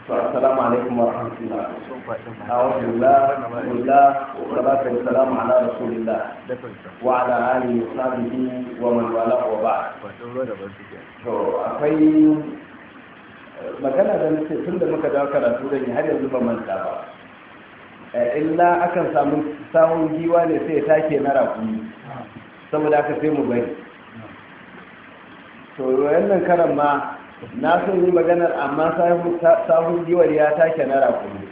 السلام عليكم ورحمة الله. أعوذ بالله بسم الله والصلاة والسلام على رسول الله وعلى آله وصحبه ومن والاه وبعد. akwai magana da nake tun da muka dawo karatu da ni har yanzu ba manta ba. Illa akan samu sahun giwa ne sai ya take na rakumi saboda aka sai mu bari. To wannan karan ma na so yi maganar amma sahun giwar ya take na rakumi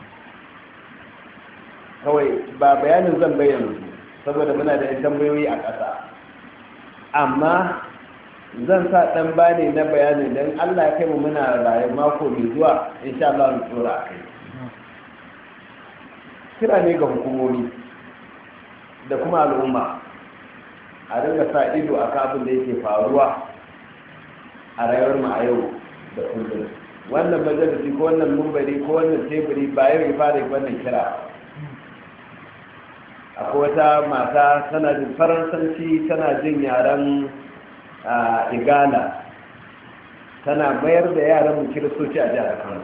kawai ba bayanin zan bayyana saboda muna da yan tambayoyi a ƙasa, amma zan sa ɗan bane na bayanin don Allah ya kai mu muna rayu mako mai zuwa insha Allah mu tsora a kai. Kira ne ga hukumomi da kuma al'umma a ringa sa ido a abin da yake faruwa a rayuwar mu a yau da kullum. Wannan majalisi ko wannan mumbari ko wannan teburi ba yau ya fara wannan kira. Akwai wata mata tana jin faransanci, tana jin yaren igala, tana mayar da yaran mu kiristoci a jihar Kano.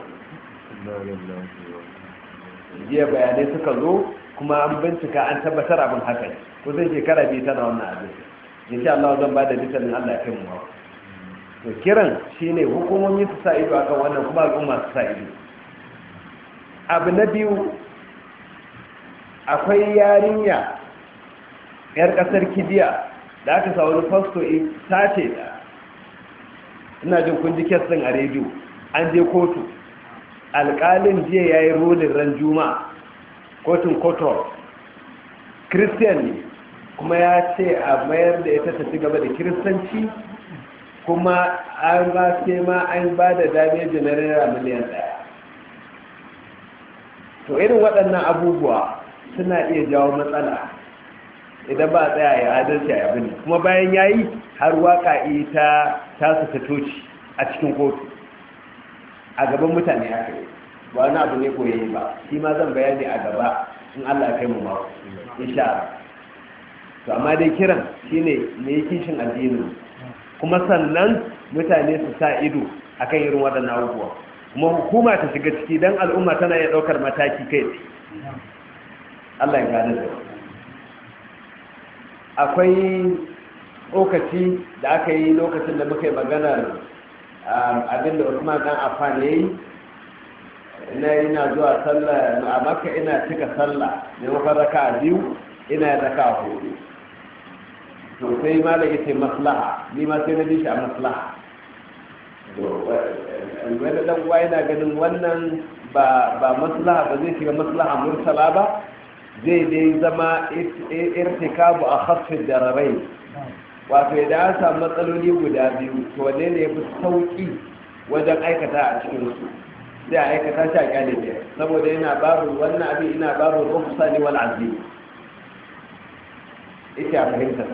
Jiya bayanai suka zo kuma an bincika an tabbatar abin haka ne. Kusan shekara biyu tana wannan abin. Insha Allah zan ba da littafin Allah ya kai mu. To kiran shine hukumomi su sa ido akan wannan kuma al'umma su sa ido. Abu na biyu, akwai yarinya yar kasar Kibiya da aka sa wani fasto sace da, ina jin kun ji kes din a rediyo, an je kotu, alƙalin jiya ya yi rolin ran juma'a, kotun kotor christian ne kuma ya ce a mayar da ita ta ci gaba da kiristanci, kuma an ba sai ma an ba da dameji na naira miliyan 1. To irin waɗannan abubuwa suna iya jawo matsala idan ba a tsaya ya adalci a yabi ne, kuma bayan ya yi har waka ita tasu ta toci a cikin kotu a gaban mutane aka yi, ba wani abu ne koyayi ba, shi ma zan bayani a gaba in Allah ya kai mu mako insha Allah. To amma dai kiran shine ne kishin addinin, kuma sannan mutane su sa ido akan irin waɗannan abubuwa, kuma hukuma ta shiga ciki don al'umma tana iya ɗaukar mataki kai tsaye. Allah ya gane da akwai lokaci da aka yi lokacin da muka yi maganar abinda Usman dan Affan ya yi, ina zuwa sallah a Makka, ina cika sallah ne mafar raka 2 ina raka 4. to sai malam yace maslaha, ni ma sai na bi shi a maslaha. to wani dan uwa yana ganin wannan ba maslaha ba, zai shiga maslaha mursala ba, zai dai zama irtikabu a khasfin dararai, wato idan an samu matsaloli guda biyu to wanne ne ya fi sauki wajen aikata a cikin su, sai a aikata shi a kyale ɗaya, saboda yana babu wannan abin, ina babu rufsa ne wal azim, ita a fahimta.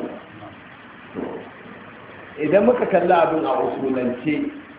Idan muka kalli abin a usulance,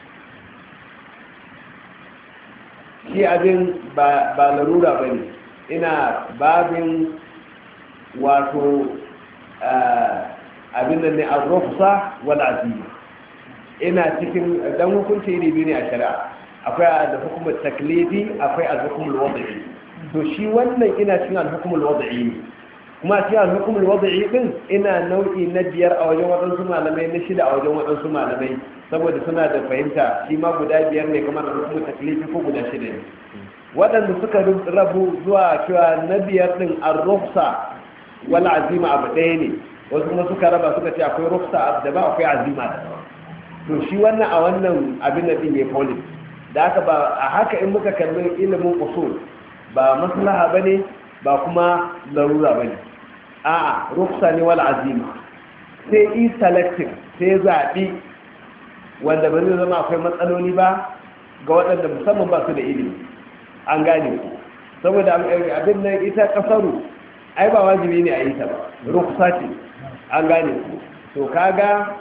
shi abin ba larura ba ne, ina babin wato abin da ne a rufsa wal azim, ina cikin dan hukunci iri biyu ne a shari'a, akwai al-hukumul taklifi, akwai al-hukumul wad'i. to shi wannan ina cikin al-hukumul wad'i ne, kuma cikin al-hukumul wad'i din ina nau'i na 5 a wajen wadansu malamai, na 6 a wajen wadansu malamai, saboda suna da fahimta shi ma guda 5 ne kamar al-hukumul taklifi ko guda 6 ne. Waɗanda suka rabu zuwa cewa na 5 din ar-rufsa wal azima abu ɗaya ne, wasu kuma suka raba suka ce akwai rufsa da ba akwai azima da ba. To shi wannan a wannan abin da din ya folin da haka ba a haka in muka kalli ilimin usul ba maslaha bane ba kuma larura bane, a'a rufsa ne wal azima, sai yi selective, sai zaɓi wanda ba zai zama akwai matsaloli ba ga waɗanda musamman ba su da ilimi, an gane ku, saboda abin nan ita kasaru ai ba wajibi ne a yi ta ba, rufsa ce, an gane ku. To kaga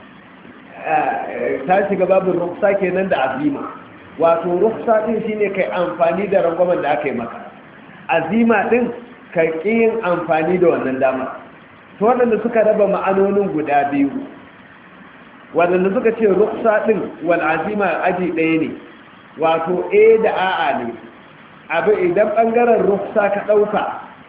ta shiga babin rufsa kenan da azima, wato rufsa din shine kai amfani da rangwamen da aka yi maka, azima din ka yin amfani da wannan dama. To waɗanda suka raba ma'anonin guda biyu, waɗanda suka ce rufsa din wal azima aji ɗaya ne, wato da a'a ne abu idan ɓangaren ruksa ka ɗauka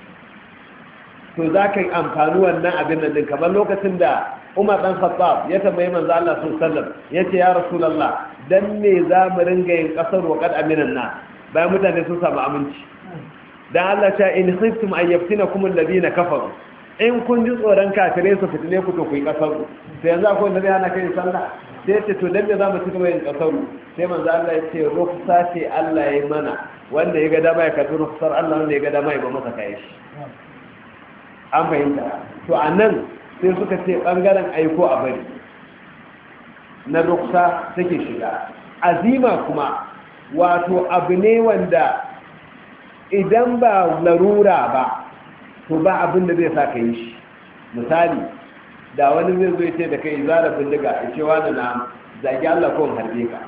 to za ka yi amfani wannan abin nan kamar lokacin da umar ɗan khattab ya tambayi manzo Allah sallallahu ya ce ya rasulullah dan me za mu ringa yin ƙasar wa qad aminan na bayan mutane sun samu aminci dan Allah ta in khiftum an yaftinakum alladhina kafaru in kun ji tsoron kafirai su fitile ku to ku yi ƙasar sai yanzu akwai wanda zai hana kai sallah sai ce to dan me za mu ci gaba yin ƙasar sai manzo Allah ya ce ruksa ce Allah ya yi mana wanda ya ga dama ya karbi ruksar Allah wanda ya ga dama ya ba masa kai shi an fahimta to a nan sai suka ce ɓangaren aiko a bari na ruksa take shiga azima kuma wato abu ne wanda idan ba larura ba to ba abin da zai sa ka yi shi misali da wani zai zo ce da kai zara bindiga a cewa da na zagi Allah ko harbe ka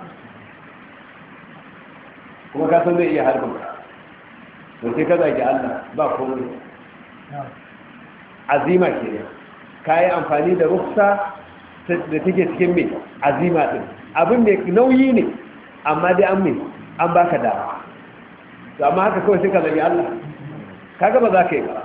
kuma ka san zai iya harbin ka to sai ka zagi Allah ba komai azima ke ne ka yi amfani da ruksa da take cikin mai azima ɗin abin mai nauyi ne amma dai an mai an baka dama to amma haka kawai sai ka zagi Allah kaga ba za ka yi ba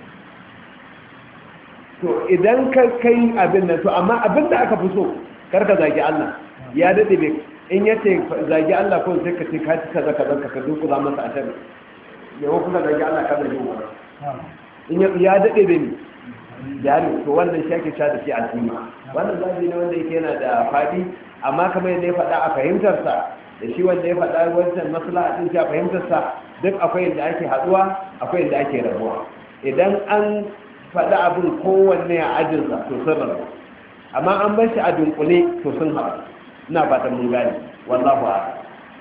to idan ka kai abin nan to amma abin da aka fi so karka zagi Allah ya daɗe bai in ya ce zagi Allah kawai sai ka ce ka ci kaza kaza ka duku za masa a can yawan kuma zagi Allah ka zagi wa in ya daɗe bai jari to wannan shake sha da shi al'umma wannan zabi ne wanda yake yana da fadi amma kamar yadda ya faɗa a fahimtarsa da shi wanda ya faɗa wancan maslaha din shi a fahimtarsa duk akwai yadda ake haɗuwa akwai yadda ake rabuwa idan an faɗa abin kowanne a ajinsa to sun rabu amma an bar shi a dunkule to sun haɗu ina fatan mun gane wallahu a'lam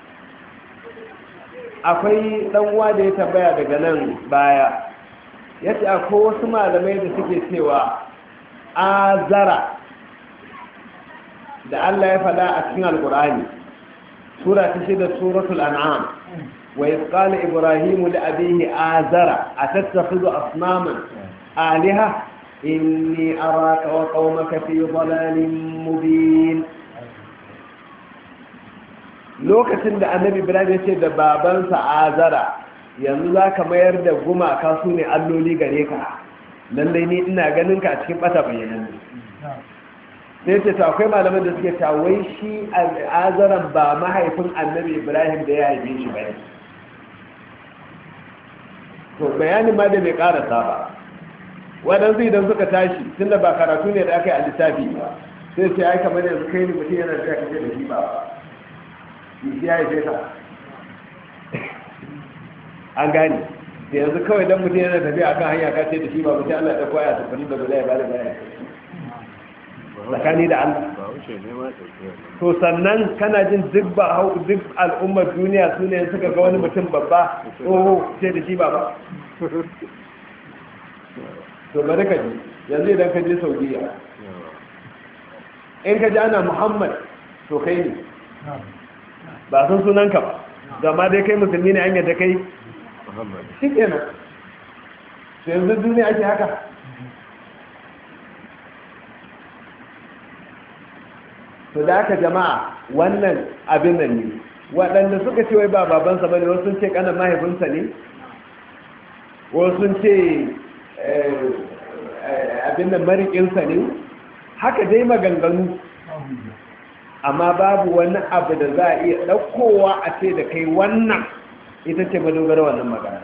akwai dan uwa da ya tambaya daga nan baya yace akwai wasu malamai da suke cewa azara da Allah ya faɗa a cikin alkur'ani sura ta 6 suratul an'am wa qala ibrahimu li abihi azara atattakhidhu asnaman alaha inni araka wa qaumaka fi dhalalin mubin lokacin da annabi ibrahim ya ce da babansa azara yanzu za ka mayar da gumaka su ne alloli gare ka lallai ni ina ganin ka a cikin bata bayanan sai ce ta akwai malaman da suke ta wai shi azaran ba mahaifin annabi ibrahim da ya haife shi bayan to bayanin ma da bai karasa ba waɗansu idan suka tashi tun da ba karatu ne da aka yi a littafi ba sai ce ai kamar yanzu kai ne mutum yana da kashe da shi ba shi ya haife ka an gane da yanzu kawai don mutum yana tafiya akan hanya ka ce da shi ba mutum Allah ta koya su fani da ba zai ba da baya tsakani da Allah to sannan kana jin duk al'ummar duniya su ne suka ga wani mutum babba tsoho ce da shi ba to bari ka ji yanzu idan ka je saudiya in ka ji ana muhammad to kai ne ba sun sunanka ba gama dai kai musulmi ne an yadda kai shi kenan yanzu duniya ake haka to da aka jama'a wannan abin nan ne waɗanda suka ce wai ba babansa ba ne wasu sun ce ƙanan mahaifinsa ne wasu sun ce abin nan mariƙinsa ne haka dai maganganu amma babu wani abu da za a iya ɗaukowa a ce da kai wannan ita ce madogara wannan magana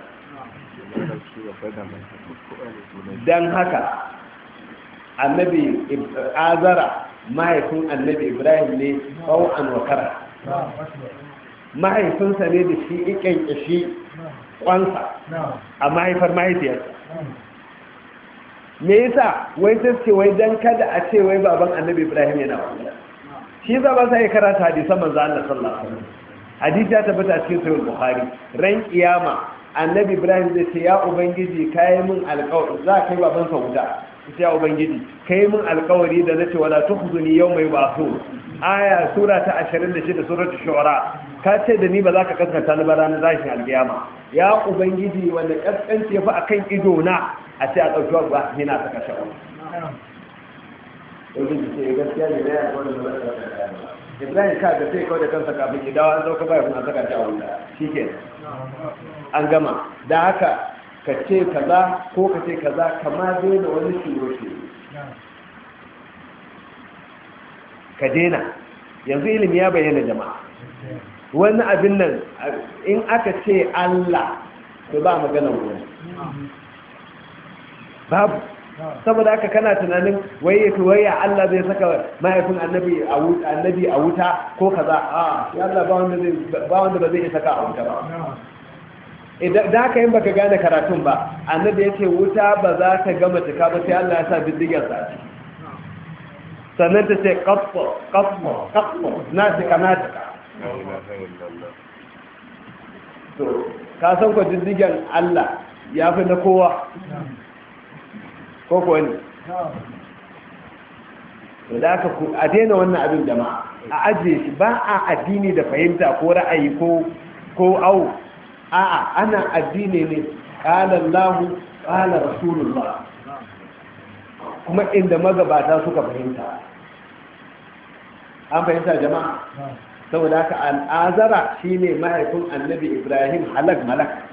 don haka annabi azara mahaifin annabi ibrahim ne bau'an wakara mahaifinsa ne da shi ikankashi kwansa a mahaifar mahaifiyarsa me yasa wai sai ce wai dan kada a ce wai baban annabi ibrahim yana wanda shi za ba sai karanta hadisan manzo Allah sallallahu alaihi wasallam hadisi ya tabbata cikin sahih bukhari ran kiyama annabi ibrahim zai ce ya ubangiji kai min alƙawari za kai baban sa wuta sai ya ubangiji kai min alƙawari da nace wala tukhzuni yawma yub'athun aya sura ta 26 suratul shu'ara ka ce da ni ba za ka kaskanta ni ba ranar zashin alkiyama ya ubangiji wanda kaskanci ya fi akan ido na a ce a ɗauki wa yana ta kashe wani ɗauki ce gaskiya ne da ya kwallo da Ibrahim ka da sai kawai da kansa kafin ya dawo an zauka baya kuma saka shi a wuta shike an gama da haka ka ce kaza ko ka ce kaza kama daina wani shiro ka daina yanzu ilimi ya bayyana jama'a wani abin nan in aka ce Allah to ba magana wani babu saboda haka kana tunanin waya Allah zai saka mahaifin annabi a wuta ko kaza ya Allah ba wanda ba zai saka a wuta ba idan da haka yin baka gane karatun ba annabi yace wuta ba za ta gama cika ba sai Allah ya sa biddigar sa sannan ta ce qaffa nasika to ka san ko diddigan Allah ya fi na kowa ko kuwa ne da aka a daina wannan abin jama'a a ajiye shi ba a addini da fahimta ko ra'ayi ko au a'a ana addini ne qala Allahu qala Rasulullah kuma inda magabata suka fahimta an fahimta jama'a saboda haka al'azara shine mahaifin annabi Ibrahim halak malak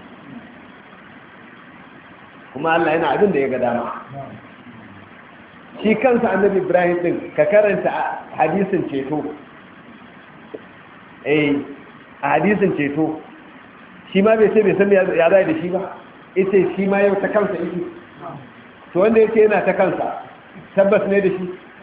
kuma Allah yana abin da ya ga dama shi kansa annabi Ibrahim din ka karanta hadisin ceto a hadisin ceto shi ma bai san ya zai da shi ba ita shi ma yau ta kansa yake to wanda yake yana ta kansa tabbas ne da shi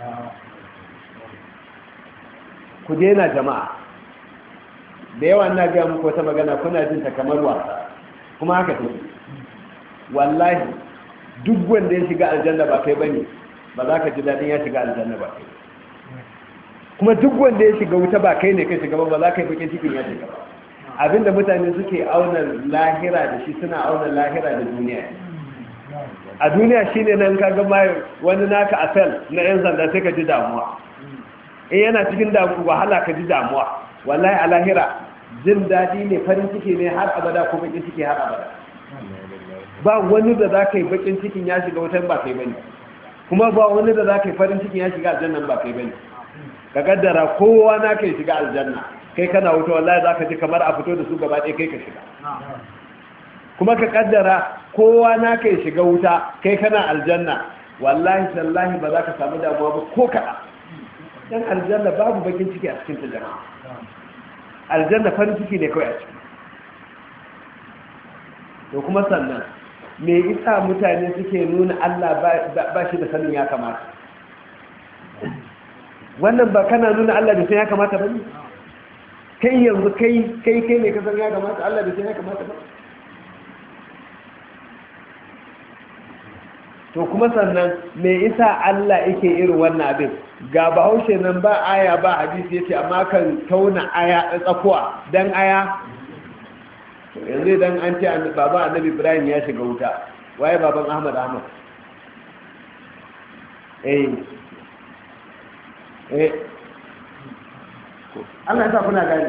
ku daina jama'a da yawa ina ga muku wata magana kuna jin ta kamar wasa kuma haka take wallahi duk wanda ya shiga aljanna ba kai bane ba za ka ji dadin ya shiga aljanna ba kuma duk wanda ya shiga wuta ba kai ne kai shiga ba za ka yi bakin cikin ya shiga ba abinda mutane suke auna lahira da shi suna auna lahira da duniya a duniya shine nan ka ga mai wani naka asal na yan sanda sai ka ji damuwa yana cikin wahala ka ji damuwa wallahi a lahira jin dadi ne farin ciki ne har abada ko bakin ciki har abada ba wani da za ka yi bakin cikin ya shiga wutan ba kai bane kuma ba wani da za ka yi farin cikin ya shiga aljannan ba kai bane ka kaddara kowa na kai shiga aljanna kai kana wuta wallahi za ka ji kamar a fito da su gaba ɗaya kai ka shiga kuma ka kaddara kowa na kai shiga wuta kai kana aljanna wallahi sallahi ba za ka samu damuwa ba ko kaɗa dan aljanna babu bakin ciki a cikin ta jama'a aljanna farin ciki ne kawai a ciki to kuma sannan me isa mutane suke nuna Allah ba shi da sanin ya kamata wannan ba kana nuna Allah da san ya kamata ba ne kai yanzu kai ne ka san ya kamata Allah da san ya kamata ba to kuma sannan me isa Allah yake irin wannan abin ga bahaushe nan ba aya ba hadisi yace amma kan tauna aya tsakuwa dan aya yanzu idan an ce baba annabi Ibrahim ya shiga wuta waye baban Ahmad Allah ya sa kuna gani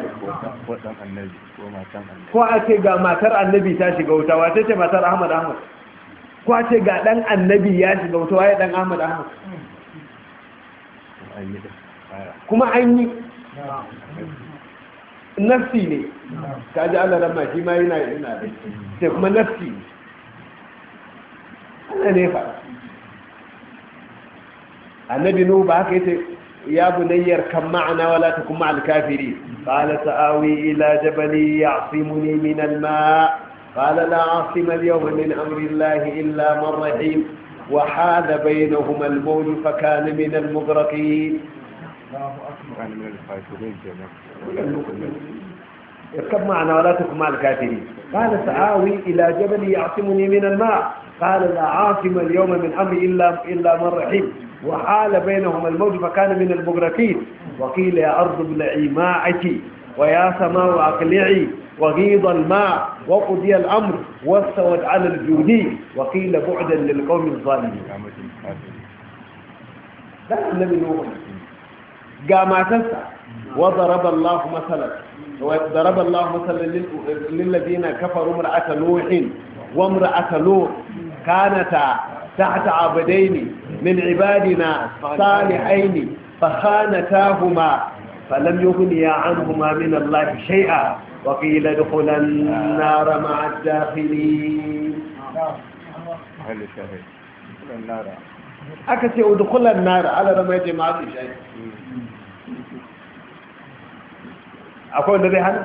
ko a ce ga matar annabi ta shiga wuta wace ce matar Ahmad ko a ce ga dan annabi ya shiga wuta waye dan Ahmad kuma an yi nafsi ne ka ji Allah ramma shi ma yana da sai kuma nafsi Allah ne fa annabi nu ba haka yace ya bunayyar kan ma'ana wala takum ma'al kafiri qala sa'awi ila jabali ya'simuni min al-ma' qala la 'asima al-yawma min amri Allah illa man rahim wa hada bainahuma al-mawj fa kana min al-mughraqin اركب معنا ولا تكن مع الكافرين قال سآوي إلى جبل يعصمني من الماء قال لا عاصم اليوم من أمر إلا من رحيم وحال بينهما الموج فكان من المغرقين وقيل يا أرض ابلعي ماءك ويا سماء أقلعي وغيض الماء وقضي الأمر واستوت على الجودي وقيل بعدا للقوم الظالمين ده النبي نوح قام تنسى وضرب الله مثلا للذين كفروا امرأة نوح وامرأة لوط كانتا تحت عبدين من عبادنا صالحين فخانتاهما falam yughniya anhuma min Allah shay'a wa qila dukhulan nar ma'a ad-dakhilin aka ce udkhulan nar ala rama jama'a shay'a akwai wanda zai hana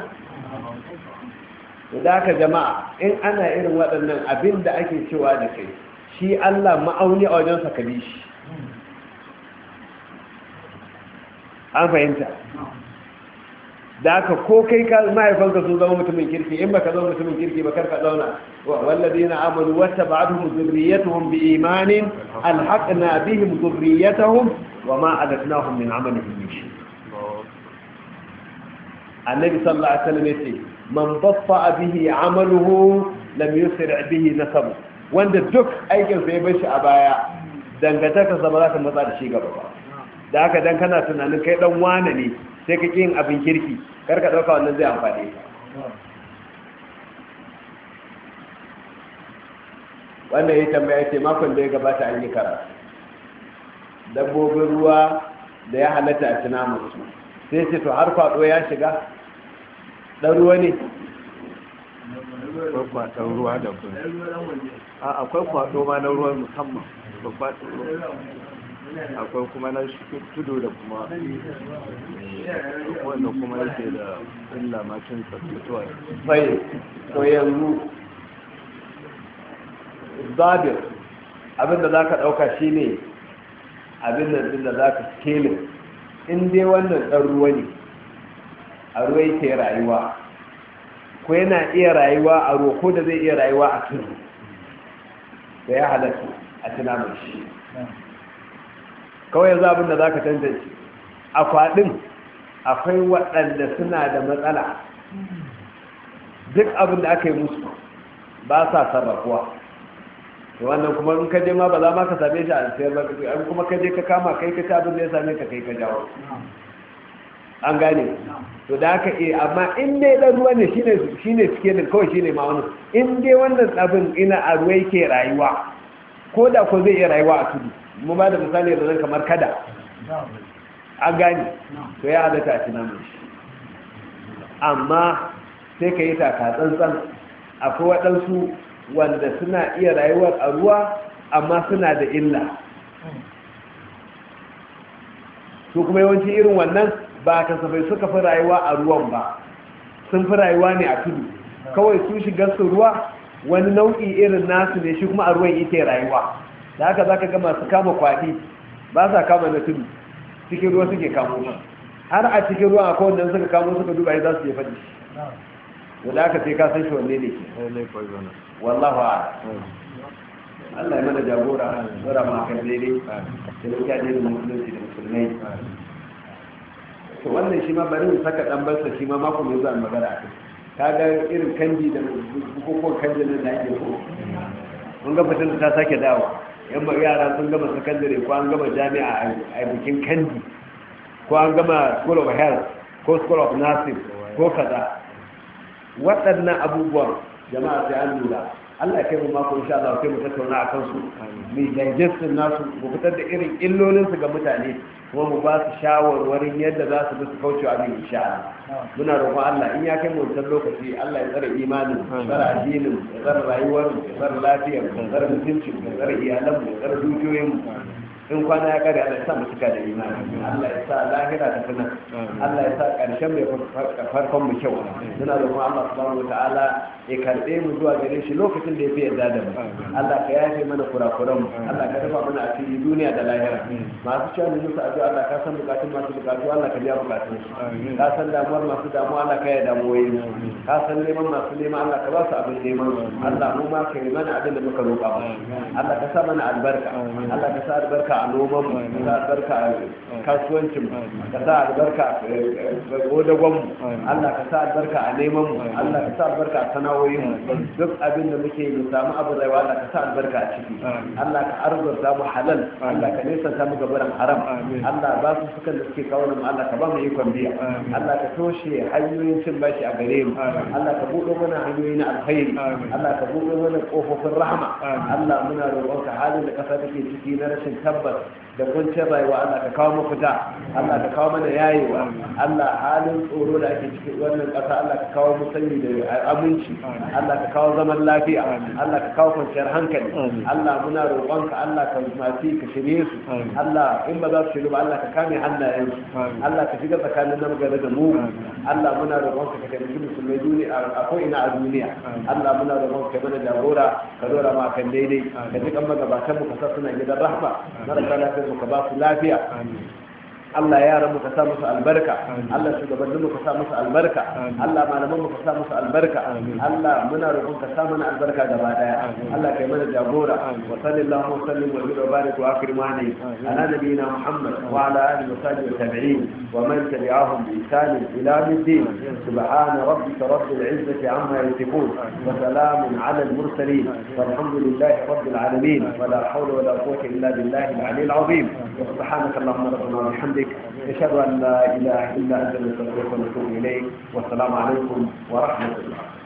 da aka jama'a in ana irin waɗannan abin da ake cewa da kai shi Allah ma'auni a wajen sakali shi an fahimta da aka ko kai mahaifanka sun zama mutumin kirki in baka zama mutumin kirki ba karka zauna والذين آمنوا واتبعتهم ذريتهم بإيمان ألحقنا بهم ذريتهم وما ألتناهم من عملهم من شيء النبي صلى الله عليه وسلم يقول من بطأ به عمله لم يسرع به نسبه wanda duk aikin sai bai shi a baya dangantaka sa ba za ta matsa da shi gaba ba da haka dan kana tunanin kai dan wane ne sai ka yin abin kirki karka dauka wannan zai amfane ka wanda ya tambaya ce makon da ya gabata an yi karatu dabbobin ruwa da ya halatta a tunamin su sai ce to har kwado ya shiga dan ruwa ne kwakwatan ruwa da kuma akwai kwado ma na ruwan musamman akwai kuma na tudu da kuma wanda kuma yake da illa macin tsakatuwa sai to yanzu zabir abinda za ka ɗauka shi ne abinda za ka skelin in dai wannan ɗan ruwa ne a ruwa yake rayuwa ko yana iya rayuwa a ruwa ko da zai iya rayuwa a tudu da ya halatta a tunamin shi kawai yanzu abinda za ka tantance a kwaɗin akwai waɗanda suna da matsala duk abinda aka yi musu ba sa sarrafuwa wannan kuma in ka je ma ba za ma ka same shi a sayar ba an kuma ka je ka kama kai ka ci abin da ya same ka kai ka jawo an gane to da haka amma in dai dan ruwa ne shine cike da kawai shine ma wani in dai wannan abin ina a ruwa yake rayuwa ko da ko zai iya rayuwa a tudu mu ba da misali da nan kamar kada an gane to ya halatta a tunan shi amma sai ka yi taka tsantsan akwai waɗansu wanda suna iya rayuwar a ruwa amma suna da illa su kuma yawanci irin wannan ba kasafai suka fi rayuwa a ruwan ba sun fi rayuwa ne a tudu kawai su shigar su ruwa wani nau'i irin nasu ne shi kuma a ruwan ita rayuwa da haka za ka ga masu kama kwaɗi ba sa kama na tudu cikin ruwa suke kamo shi har a cikin ruwa a kowannan suka kamo suka duba ya za su je faɗi da haka sai ka san shi wanne ne ke wallahu Allah ya mana jagora zura ma kan daidai da ya ne da musulunci da musulmai to wannan shi ma bari mu saka dan barsa shi ma mako mai zuwa magana ka ga irin kanji da bukukuwan kanji nan da ake so mun ga fitin ta sake dawo yan ba yara sun gama sakandare ko an gama jami'a a bikin kanji ko an gama school of health ko school of nursing ko kaza waɗannan abubuwan jama'a sai an lura Allah kai mu mako insha Allah kai mu tattauna a kansu mu digestin nasu mu fitar da irin illolin su ga mutane kuma mu ba su shawarwarin yadda za su bi su kauce wa abin insha Allah muna roƙon Allah in ya kai mu wannan lokaci Allah ya tsare imanin ya tsare addinin ya tsare rayuwar ya tsare lafiyar ya tsare mutuncin ya tsare iyalan mu ya tsare dukiyoyin mu in kwana ya kare Allah ya sa mu cika da imani Allah ya sa lahira ta fina Allah ya sa karshen mai farkon mu kyau muna roƙon Allah subhanahu wataala ya karbe mu zuwa gare shi lokacin da ya fi yarda da mu Allah ka yafe mana kurakuran mu Allah ka dafa mana asiri duniya da lahira masu cewa mu musu addu'a Allah ka san bukatun masu bukatu Allah ka biya bukatun su ka san damuwar masu damuwa Allah ka ya damuwoyi ka san neman masu nema Allah ka ba su abin neman Allah mu ma ka yi mana abin da muka roƙa mu Allah ka sa mana albarka Allah ka sa albarka a noman mu ka sa albarka a kasuwancin mu ka sa albarka a godagon mu Allah ka sa albarka a neman mu Allah ka sa albarka a sana'o'in sana'o'in duk abin da muke mu samu abin rayuwa Allah ka sa albarka a ciki Allah ka arzuta mu halal Allah ka nesanta mu gabaran haram Allah ba su sukan da suke kawo mu Allah ka ba mu ikon biya Allah ka toshe hanyoyin cin bashi a gare mu Allah ka buɗe mana hanyoyi na alkhairi Allah ka buɗe mana kofofin rahama Allah muna roƙonka halin da ƙasa take ciki na rashin tabbas da kuncin rayuwa Allah ka kawo mafita Allah ka kawo mana yayewa Allah halin tsoro da ake cikin wannan ƙasa Allah ka kawo musanyi da aminci Allah ka kawo zaman lafiya Allah ka kawo kwanciyar hankali Allah muna roƙonka Allah ka mafi ka shirye su Allah in ba za su shiru ba Allah ka kame hannayen su Allah ka shiga tsakanin nan gare da mu Allah muna roƙonka ka taimaki musulmai duniya a ko ina a duniya Allah muna roƙonka ka mana jagora ka dora ma kan daidai ka ji kan magabatan mu ka sa suna gidan rahma marasa lafiya mu ka ba su lafiya Allah yaran mu ka sa musu albarka Allah shugabannin mu ka sa musu albarka Allah malaman mu ka sa musu albarka Allah muna roƙon ka sa mana albarka gaba daya Allah kai mana jagora wa sallallahu wa sallim wa barik wa akrim ala nabiyina Muhammad wa ala alihi wa sahbihi wa tabi'in wa man tabi'ahum bi ihsan ila yawmiddin subhana rabbika rabbil izzati amma yasifun wa salamun ala al mursalin walhamdulillahi rabbil alamin wa la hawla wa la quwwata illa billahi al ali al azim wa subhanaka allahumma rabbana wa bihamdika أشهد أن لا إله إلا أنت نستغفرك ونتوب إليك والسلام عليكم ورحمة الله